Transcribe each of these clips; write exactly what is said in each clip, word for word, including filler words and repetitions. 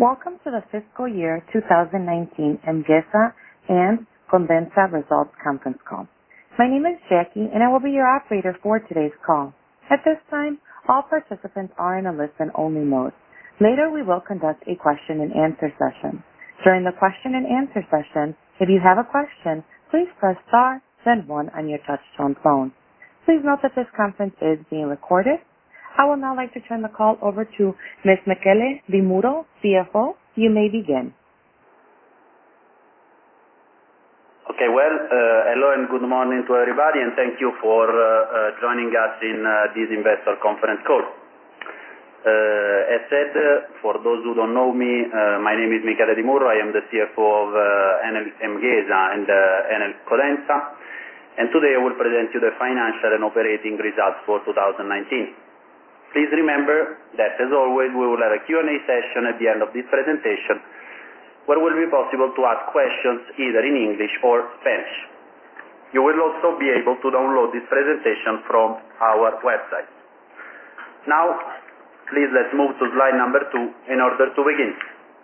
Welcome to the fiscal year two thousand nineteen MGESA and Condensa Results Conference Call. My name is Jackie, and I will be your operator for today's call. At this time, all participants are in a listen-only mode. Later, we will conduct a question-and-answer session. During the question-and-answer session, if you have a question, please press star, then one on your touch-tone phone. Please note that this conference is being recorded. I would now like to turn the call over to Miz Michele Di Muro, C F O. You may begin. Okay, well, uh, hello and good morning to everybody, and thank you for uh, uh, joining us in uh, this investor conference call. Uh, as said, uh, for those who don't know me, uh, my name is Michele Di Muro. I am the C F O of uh, Enel MGESA and uh, Enel Condensa, and today I will present you the financial and operating results for two thousand nineteen. Please remember that, as always, we will have a Q and A session at the end of this presentation where it will be possible to ask questions either in English or Spanish. You will also be able to download this presentation from our website. Now, please let's move to slide number two in order to begin.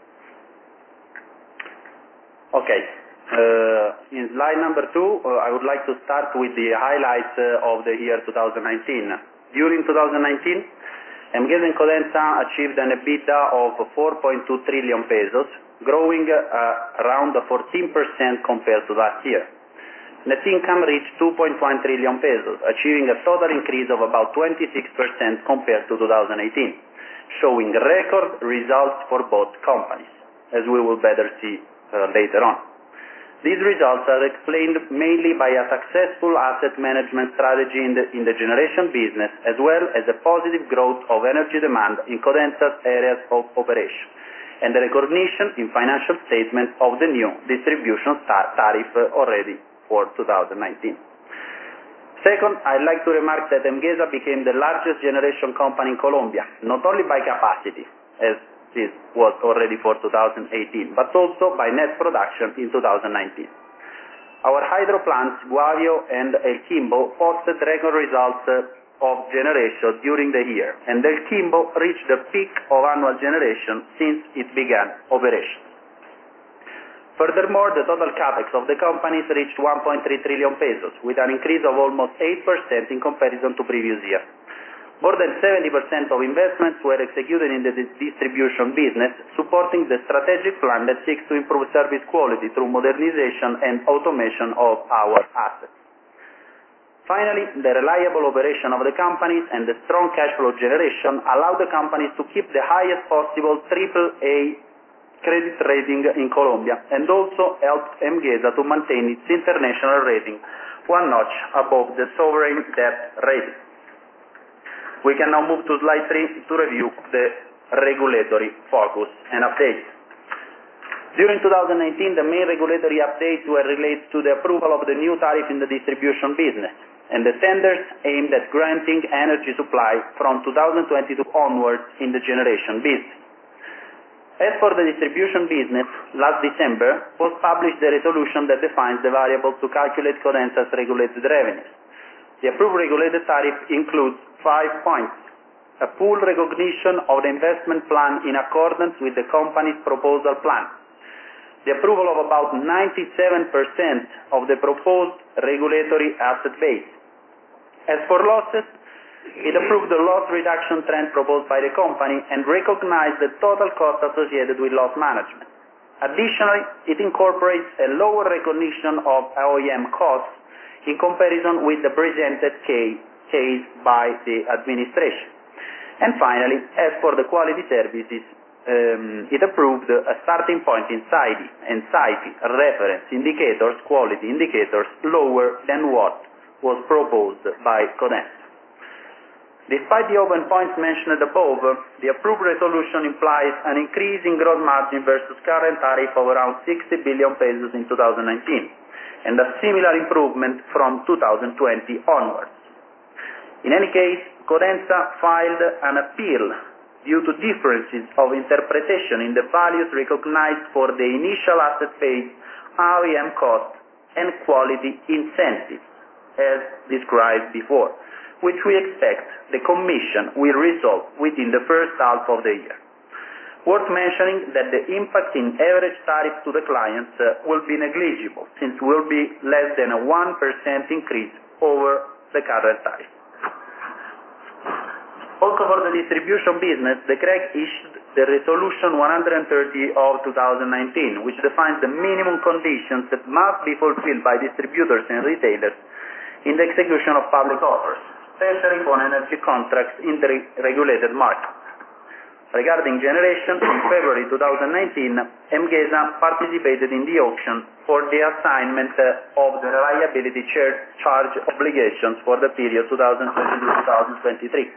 Okay, uh, in slide number two, uh, I would like to start with the highlights uh, of the year two thousand nineteen. During two thousand nineteen, MGESA and Condensa achieved an EBITDA of four point two trillion pesos, growing uh, around fourteen percent compared to last year. Net income reached two point one trillion pesos, achieving a total increase of about twenty-six percent compared to two thousand eighteen, showing record results for both companies, as we will better see uh, later on. These results are explained mainly by a successful asset management strategy in the, in the generation business, as well as a positive growth of energy demand in Condensa's areas of operation, and the recognition in financial statements of the new distribution tar tariff already for two thousand nineteen. Second, I'd like to remark that MGESA became the largest generation company in Colombia, not only by capacity, as this was already for two thousand eighteen, but also by net production in two thousand nineteen. Our hydro plants, Guavio and El Quimbo, posted record results uh, of generation during the year, and El Quimbo reached the peak of annual generation since it began operations. Furthermore, the total capex of the companies reached one point three trillion pesos, with an increase of almost eight percent in comparison to previous year. More than seventy percent of investments were executed in the distribution business, supporting the strategic plan that seeks to improve service quality through modernization and automation of our assets. Finally, the reliable operation of the companies and the strong cash flow generation allowed the companies to keep the highest possible triple A credit rating in Colombia, and also helped MGESA to maintain its international rating one notch above the sovereign debt rating. We can now move to slide three to review the regulatory focus and updates. During two thousand nineteen, the main regulatory updates were related to the approval of the new tariff in the distribution business and the tenders aimed at granting energy supply from two thousand twenty-two onwards in the generation business. As for the distribution business, last December was published the resolution that defines the variables to calculate Condensa's regulated revenues. The approved regulated tariff includes five points: a full recognition of the investment plan in accordance with the company's proposal plan, the approval of about ninety-seven percent of the proposed regulatory asset base. As for losses, it approved the loss reduction trend proposed by the company and recognized the total cost associated with loss management. Additionally, it incorporates a lower recognition of O E M costs in comparison with the presented case, case by the administration. And finally, as for the quality services, um, it approved a starting point in S A I D I and S A I F I reference indicators, quality indicators, lower than what was proposed by Condensa. Despite the open points mentioned above, the approved resolution implies an increase in gross margin versus current tariff of around sixty billion pesos in two thousand nineteen, and a similar improvement from two thousand twenty onwards. In any case, Condensa filed an appeal due to differences of interpretation in the values recognized for the initial asset phase, O E M cost, and quality incentives, as described before, which we expect the Commission will resolve within the first half of the year. Worth mentioning that the impact in average tariff to the clients uh, will be negligible, since it will be less than a one percent increase over the current tariff. Also for the distribution business, the C R E G issued the Resolution one hundred thirty of two thousand nineteen, which defines the minimum conditions that must be fulfilled by distributors and retailers in the execution of public offers, especially on energy contracts in the regulated market. Regarding generation, in February two thousand nineteen, EMGHESA participated in the auction for the assignment of the reliability charge obligations for the period two thousand twenty-two to two thousand twenty-three.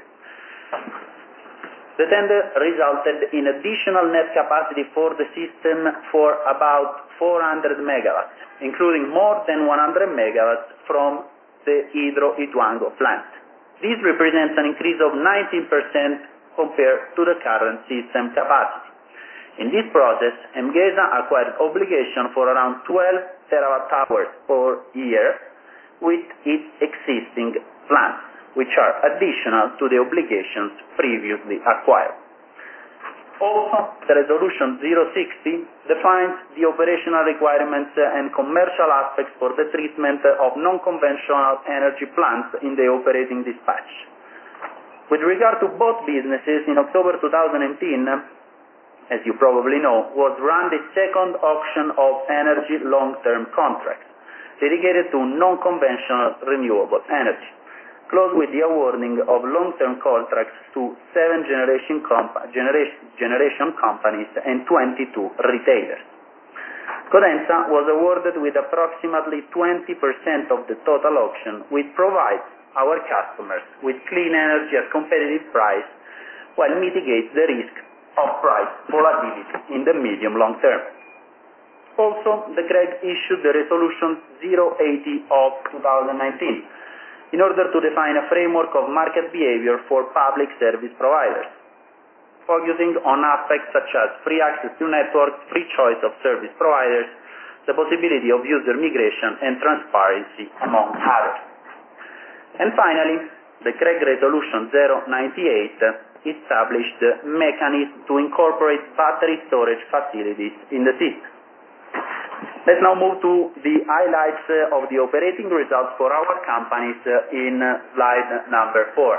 The tender resulted in additional net capacity for the system for about four hundred megawatts, including more than one hundred megawatts from the Hydro Ituango plant. This represents an increase of nineteen percent compared to the current system capacity. In this process, EMGHESA acquired obligation for around twelve terawatt hours per year with its existing plants, which are additional to the obligations previously acquired. Also, the Resolution zero sixty defines the operational requirements and commercial aspects for the treatment of non-conventional energy plants in the operating dispatch. With regard to both businesses, in October two thousand eighteen, as you probably know, was run the second auction of energy long-term contracts dedicated to non-conventional renewable energy, closed with the awarding of long-term contracts to seven generation, comp generation, generation companies and twenty-two retailers. Codensa was awarded with approximately twenty percent of the total auction, which provides our customers with clean energy at competitive price while mitigates the risk of price volatility in the medium-long term. Also, the C R E G issued the Resolution zero eighty of two thousand nineteen in order to define a framework of market behavior for public service providers, focusing on aspects such as free access to networks, free choice of service providers, the possibility of user migration, and transparency, among others. And finally, the C R E G Resolution zero ninety-eight established a mechanism to incorporate battery storage facilities in the system. Let's now move to the highlights of the operating results for our companies in slide number four.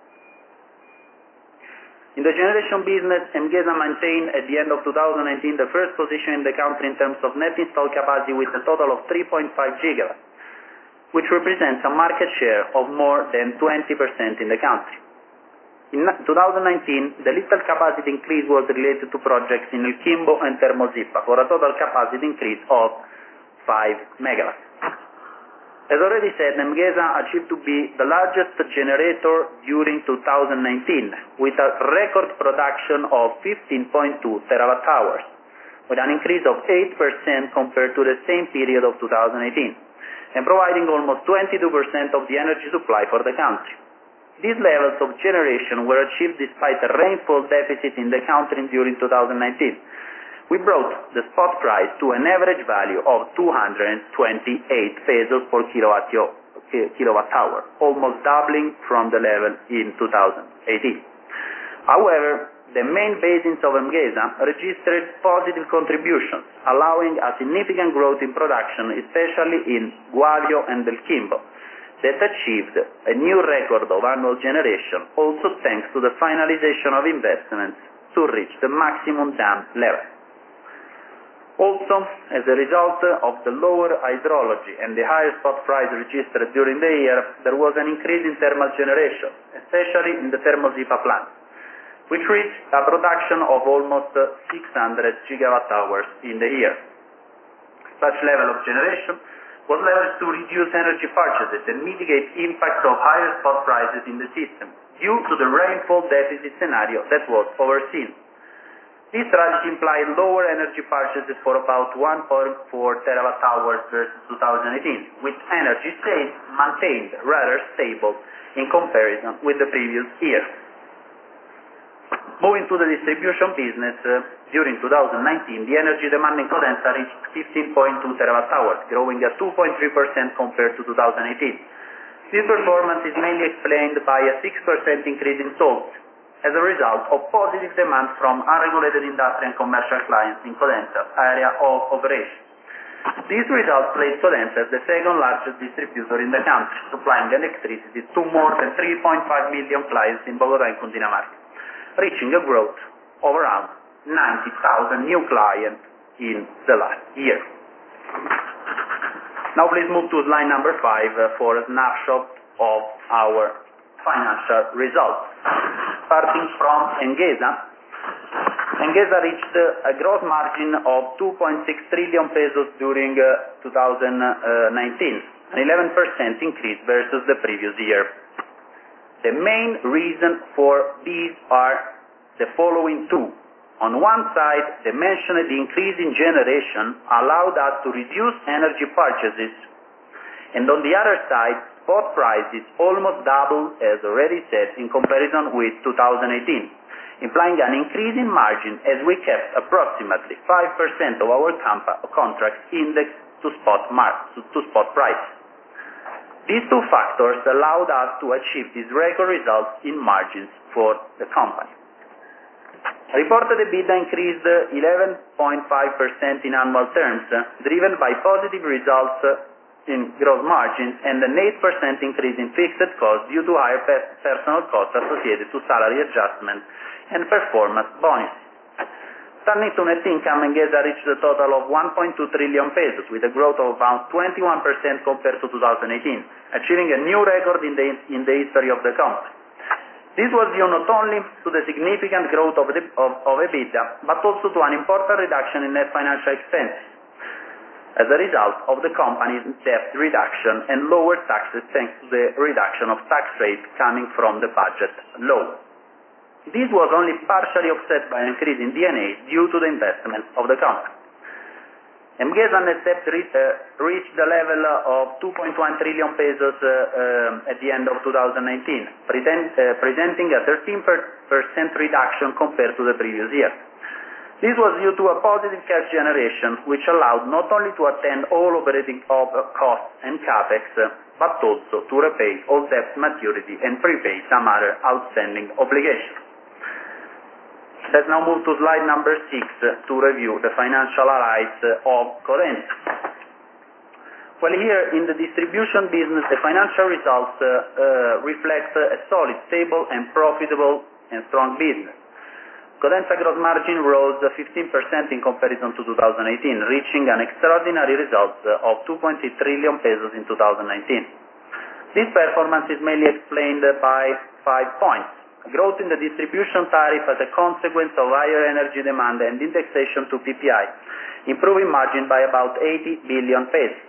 In the generation business, EMGHESA maintained at the end of two thousand nineteen the first position in the country in terms of net installed capacity with a total of three point five gigawatts, which represents a market share of more than twenty percent in the country. In two thousand nineteen, the little capacity increase was related to projects in El Quimbo and Termozippa for a total capacity increase of five megawatts. As already said, EMGHESA achieved to be the largest generator during two thousand nineteen, with a record production of fifteen point two terawatt hours, with an increase of eight percent compared to the same period of two thousand eighteen, and providing almost twenty-two percent of the energy supply for the country. These levels of generation were achieved despite a rainfall deficit in the country during two thousand nineteen. We brought the spot price to an average value of two hundred twenty-eight pesos per kilowatt, kilowatt hour, almost doubling from the level in two thousand eighteen. However, the main basins of EMGHESA registered positive contributions, allowing a significant growth in production, especially in Guavio and El Quimbo, that achieved a new record of annual generation, also thanks to the finalization of investments to reach the maximum dam level. Also, as a result of the lower hydrology and the higher spot price registered during the year, there was an increase in thermal generation, especially in the Termozippa plant, which reached a production of almost six hundred gigawatt hours in the year. Such level of generation was leveraged to reduce energy purchases and mitigate impacts of higher spot prices in the system due to the rainfall deficit scenario that was overseen. This strategy implied lower energy purchases for about one point four terawatt hours versus two thousand eighteen, with energy sales maintained rather stable in comparison with the previous year. Moving to the distribution business, uh, during two thousand nineteen, the energy demand in Codensa reached fifteen point two terawatt hours, growing at two point three percent compared to two thousand eighteen. This performance is mainly explained by a six percent increase in salt, as a result of positive demand from unregulated industrial and commercial clients in Codensa's area of operation. These results place Codensa as the second largest distributor in the country, supplying electricity to more than three point five million clients in Bogotá and Cundinamarca, reaching a growth of around ninety thousand new clients in the last year. Now please move to slide number five uh, for a snapshot of our financial results. Starting from Enghesa, Enghesa reached a gross margin of two point six trillion pesos during uh, two thousand nineteen, an eleven percent increase versus the previous year. The main reason for these are the following two. On one side, the mentioned increase in generation allowed us to reduce energy purchases, and on the other side, spot prices almost doubled, as already said, in comparison with two thousand eighteen. Implying an increase in margin as we kept approximately five percent of our contracts indexed to spot, mar to, to spot price. These two factors allowed us to achieve these record results in margins for the company. Reported EBITDA increased eleven point five percent in annual terms, driven by positive results in gross margins and an eight percent increase in fixed costs due to higher personal costs associated to salary adjustments and performance bonuses. Turning to net income, Enghesa reached a total of one point two trillion pesos, with a growth of about twenty-one percent compared to two thousand eighteen, achieving a new record in the, in the history of the company. This was due not only to the significant growth of, the, of, of EBITDA, but also to an important reduction in net financial expenses, as a result of the company's debt reduction and lower taxes thanks to the reduction of tax rate coming from the budget law. This was only partially offset by an increase in D and A due to the investment of the company. Enghesa net debt re uh, reached the level of two point one trillion pesos uh, uh, at the end of two thousand nineteen, pretend, uh, presenting a thirteen percent reduction compared to the previous year. This was due to a positive cash generation, which allowed not only to attend all operating costs and capex, but also to repay all debt maturity and prepay some other outstanding obligations. Let's now move to slide number six uh, to review the financial highlights uh, of Codensa. Well, here in the distribution business, the financial results uh, uh, reflect uh, a solid, stable, and profitable and strong business. Codensa gross margin rose fifteen percent in comparison to two thousand eighteen, reaching an extraordinary result uh, of two point eight trillion pesos in two thousand nineteen. This performance is mainly explained by five points. Growth in the distribution tariff as a consequence of higher energy demand and indexation to P P I, improving margin by about eighty billion pesos.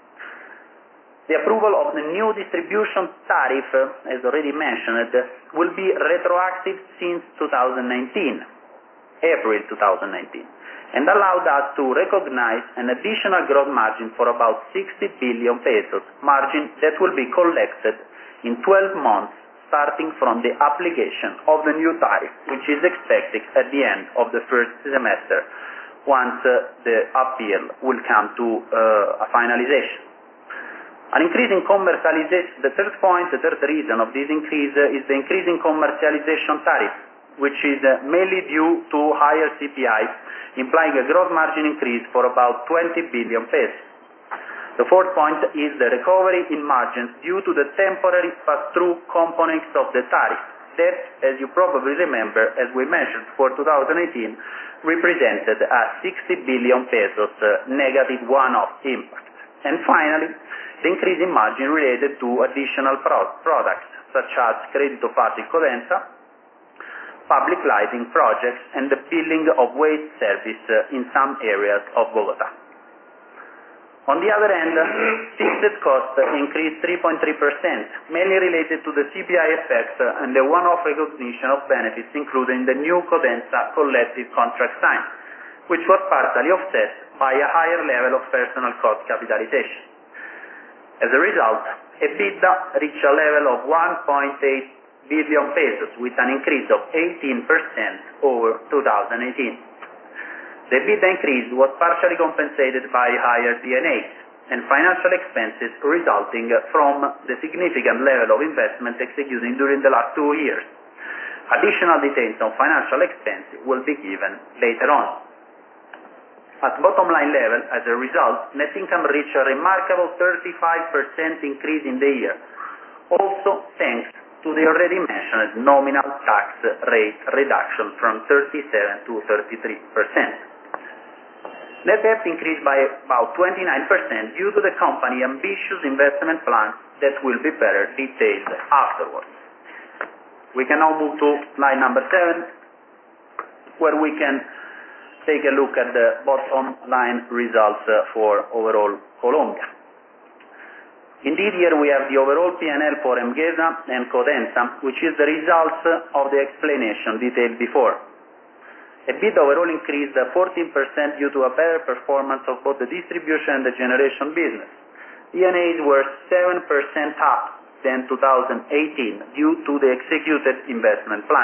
The approval of the new distribution tariff, as already mentioned, will be retroactive since two thousand nineteen, April two thousand nineteen, and allowed us to recognize an additional gross margin for about sixty billion pesos, margin that will be collected in twelve months starting from the application of the new tariff, which is expected at the end of the first semester, once uh, the appeal will come to uh, a finalization. An increase in commercialization, the third point, the third reason of this increase uh, is the increase in commercialization tariff, which is uh, mainly due to higher C P I, implying a gross margin increase for about twenty billion pesos. The fourth point is the recovery in margins due to the temporary pass-through components of the tariff that, as you probably remember, as we mentioned for two thousand eighteen, represented a sixty billion pesos uh, negative one-off impact. And finally, the increase in margin related to additional pro products, such as Credito Fácil Codensa, public lighting projects, and the billing of waste service uh, in some areas of Bogotá. On the other hand, fixed costs increased three point three percent, mainly related to the C P I effect and the one-off recognition of benefits included in the new Codensa collective contract signed, which was partially offset by a higher level of personal cost capitalization. As a result, EBITDA reached a level of one point eight billion pesos, with an increase of eighteen percent over two thousand eighteen. The EBITDA increase was partially compensated by higher D and A and financial expenses resulting from the significant level of investment executed during the last two years. Additional details on financial expenses will be given later on. At bottom line level, as a result, net income reached a remarkable thirty-five percent increase in the year, also thanks to the already mentioned nominal tax rate reduction from thirty-seven to thirty-three percent. Net debt increased by about twenty-nine percent due to the company's ambitious investment plan that will be better detailed afterwards. We can now move to slide number seven, where we can take a look at the bottom line results uh, for overall Colombia. Indeed, here we have the overall P and L for Emgesa and Codensa, which is the result of the explanation detailed before. EBITDA overall increased fourteen percent due to a better performance of both the distribution and the generation business. D and As were seven percent up than two thousand eighteen due to the executed investment plan.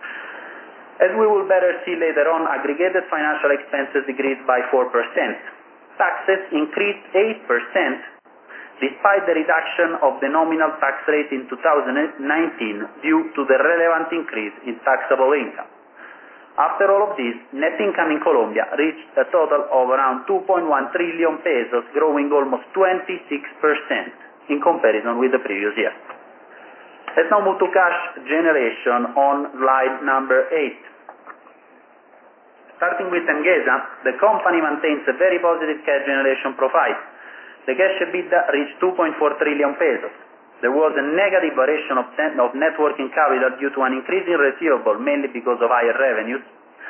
As we will better see later on, aggregated financial expenses decreased by four percent. Taxes increased eight percent despite the reduction of the nominal tax rate in two thousand nineteen due to the relevant increase in taxable income. After all of this, net income in Colombia reached a total of around two point one trillion pesos, growing almost twenty-six percent in comparison with the previous year. Let's now move to cash generation on slide number eight. Starting with Emgesa, the company maintains a very positive cash generation profile. The cash EBITDA reached two point four trillion pesos. There was a negative variation of, of net working capital due to an increase in receivable, mainly because of higher revenues.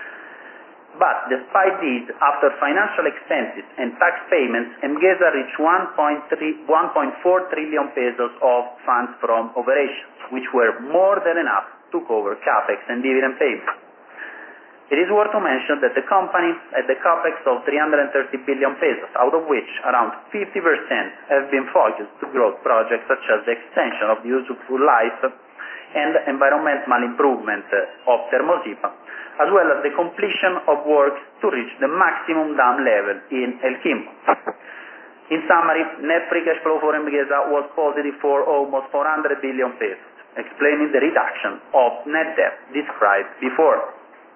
But despite this, after financial expenses and tax payments, Emgesa reached one point four trillion pesos of funds from operations, which were more than enough to cover capex and dividend payments. It is worth to mention that the company had the capex of three hundred thirty billion pesos, out of which around fifty percent have been focused to growth projects such as the extension of the useful life and environmental improvement of Termosipa, as well as the completion of works to reach the maximum dam level in El Quimbo. In summary, net free cash flow for Emgesa was positive for almost four hundred billion pesos, explaining the reduction of net debt described before.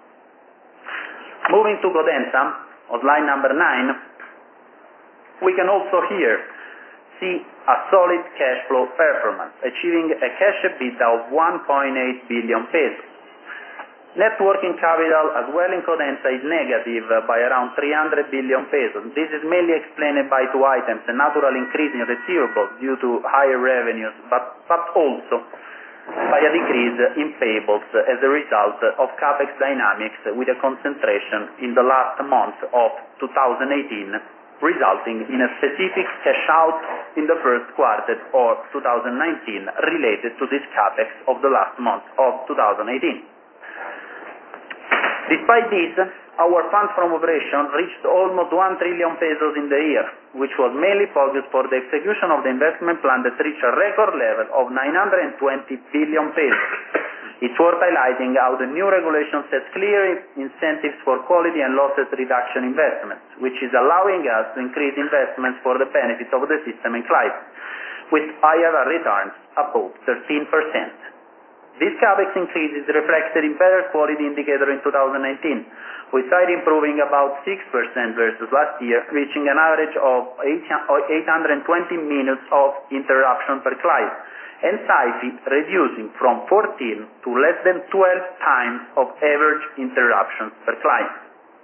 Moving to Codensa, on slide number nine, we can also here see a solid cash flow performance, achieving a cash EBITDA of one point eight billion pesos. Net working capital as well in Codensa is negative by around three hundred billion pesos. This is mainly explained by two items: a natural increase in receivables due to higher revenues, but, but also by a decrease in payables as a result of capex dynamics with a concentration in the last month of two thousand eighteen, resulting in a specific cash out in the first quarter of two thousand nineteen related to this capex of the last month of two thousand eighteen. Despite this, our funds from operation reached almost one trillion pesos in the year, which was mainly focused for the execution of the investment plan that reached a record level of nine hundred twenty billion pesos. It's worth highlighting how the new regulation sets clear incentives for quality and losses reduction investments, which is allowing us to increase investments for the benefit of the system and clients, with I R R returns above thirteen percent. This capex increase is reflected in better quality indicator in two thousand nineteen, with site improving about six percent versus last year, reaching an average of eight hundred twenty minutes of interruption per client, and SAIFI reducing from fourteen to less than twelve times of average interruptions per client.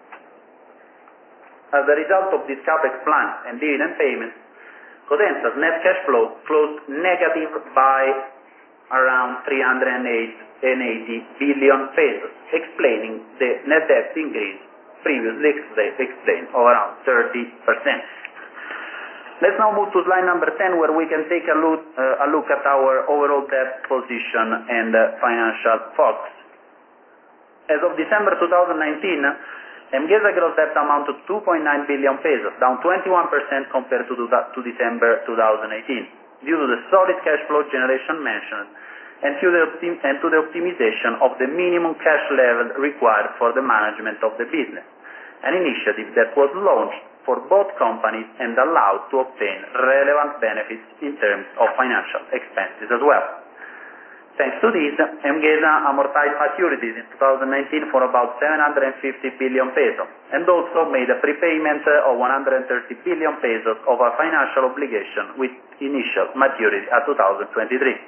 As a result of this capex plan and dividend payments, Codensa's net cash flow closed negative by around three hundred eighty billion pesos, explaining the net debt increase previously explained of around thirty percent. Let's now move to slide number ten, where we can take a look, uh, a look at our overall debt position and uh, financial focus. As of December two thousand nineteen, Emgesa gross debt amounted to two point nine billion pesos, down twenty-one percent compared to, to December two thousand eighteen. Due to the solid cash flow generation mentioned and to, the optim and to the optimization of the minimum cash level required for the management of the business, an initiative that was launched for both companies and allowed to obtain relevant benefits in terms of financial expenses as well. Thanks to this, Mgesa amortized maturities in two thousand nineteen for about seven hundred fifty billion pesos, and also made a prepayment of one hundred thirty billion pesos of a financial obligation with initial maturity at two thousand twenty-three.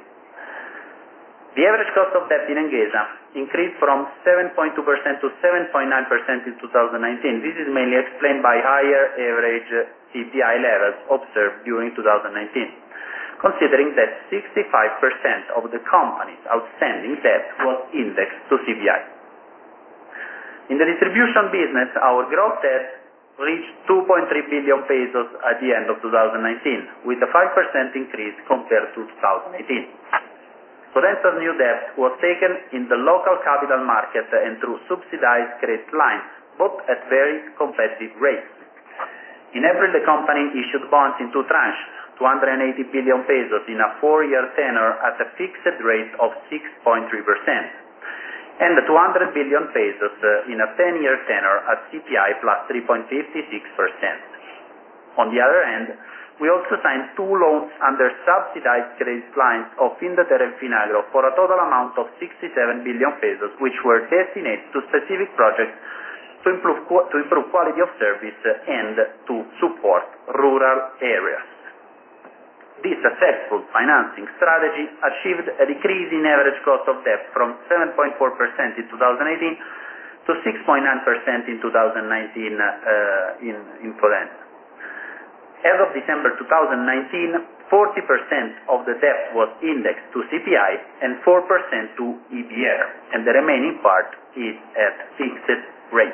The average cost of debt in Mgesa increased from seven point two percent to seven point nine percent in two thousand nineteen. This is mainly explained by higher average C P I levels observed during two thousand nineteen, considering that sixty-five percent of the company's outstanding debt was indexed to C P I. In the distribution business, our gross debt reached two point three billion pesos at the end of two thousand nineteen, with a five percent increase compared to two thousand eighteen. Codensa's new debt was taken in the local capital market and through subsidized credit lines, both at very competitive rates. In April, the company issued bonds in two tranches, two hundred eighty billion pesos in a four-year tenor at a fixed rate of six point three percent, and two hundred billion pesos in a ten-year tenor at C P I plus three point five six percent. On the other hand, we also signed two loans under subsidized credit lines of Indeter and Finagro for a total amount of sixty-seven billion pesos, which were destined to specific projects to improve, to improve quality of service and to support rural areas. This successful financing strategy achieved a decrease in average cost of debt from seven point four percent in two thousand eighteen to six point nine percent in two thousand nineteen uh, in, in Codensa. As of December two thousand nineteen, forty percent of the debt was indexed to C P I and four percent to E B R, and the remaining part is at fixed rate.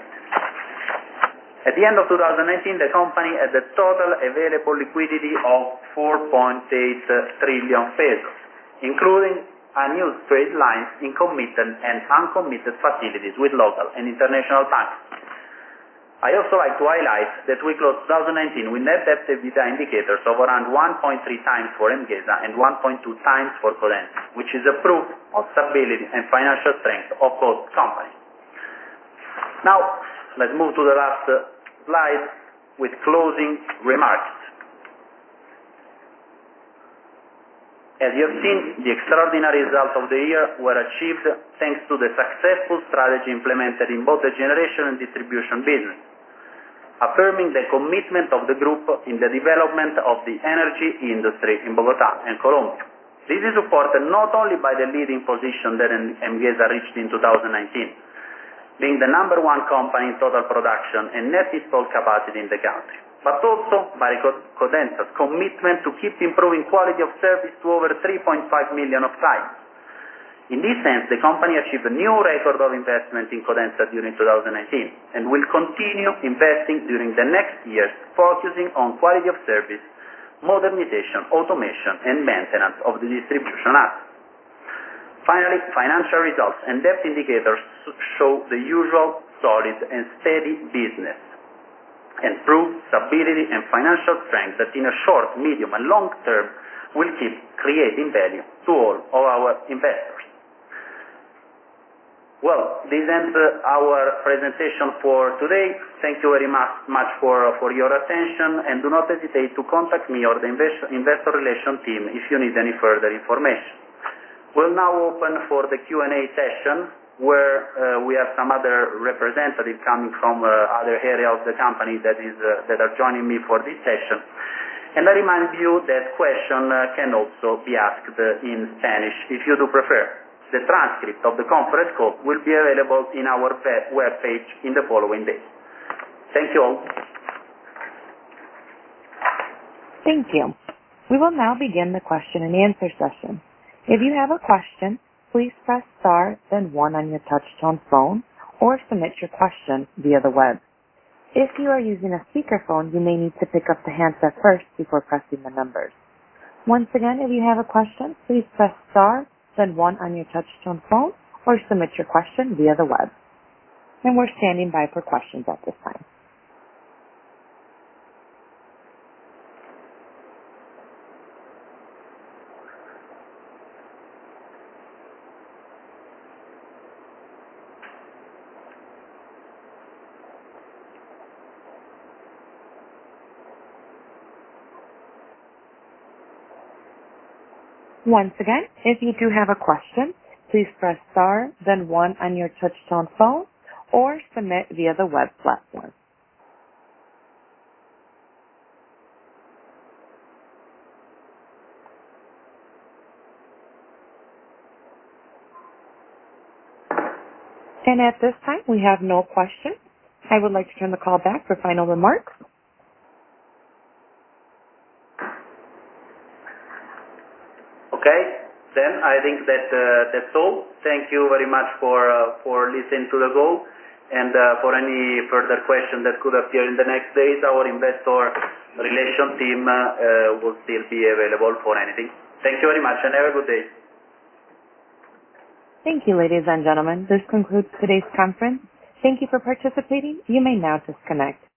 At the end of two thousand nineteen, the company had a total available liquidity of four point eight trillion pesos, including unused trade lines in committed and uncommitted facilities with local and international banks. I also like to highlight that we closed two thousand nineteen with net debt to EBITDA indicators of around one point three times for Mgesa and one point two times for Codensa, which is a proof of stability and financial strength of both companies. Now, let's move to the last uh, slide with closing remarks. As you have seen, the extraordinary results of the year were achieved thanks to the successful strategy implemented in both the generation and distribution business, affirming the commitment of the group in the development of the energy industry in Bogotá and Colombia. This is supported not only by the leading position that Mgesa reached in two thousand nineteen, being the number one company in total production and net installed capacity in the country, but also by Codensa's commitment to keep improving quality of service to over three point five million of clients. In this sense, the company achieved a new record of investment in Codensa during two thousand nineteen and will continue investing during the next years, focusing on quality of service, modernization, automation, and maintenance of the distribution assets. Finally, financial results and debt indicators show the usual solid and steady business and prove stability and financial strength that in a short, medium, and long term will keep creating value to all of our investors. Well, this ends uh, our presentation for today. Thank you very much, much for, for your attention, and do not hesitate to contact me or the invest, investor relations team if you need any further information. We'll now open for the Q and A session, where uh, we have some other representatives coming from uh, other areas of the company that is uh, that are joining me for this session. And I remind you that question uh, can also be asked uh, in Spanish if you do prefer. The transcript of the conference call will be available in our web page in the following days. Thank you all. Thank you. We will now begin the question and answer session. If you have a question, please press star, then one on your touch-tone phone, or submit your question via the web. If you are using a speakerphone, you may need to pick up the handset first before pressing the numbers. Once again, if you have a question, please press star, then one on your touch-tone phone, or submit your question via the web. And we're standing by for questions at this time. Once again, if you do have a question, please press star, then one on your touch-tone phone, or submit via the web platform. And at this time, we have no questions. I would like to turn the call back for final remarks. Okay, then I think that uh, that's all. Thank you very much for uh, for listening to the call, and uh, for any further question that could appear in the next days, our investor relation team uh, uh, will still be available for anything. Thank you very much, and have a good day. Thank you, ladies and gentlemen. This concludes today's conference. Thank you for participating. You may now disconnect.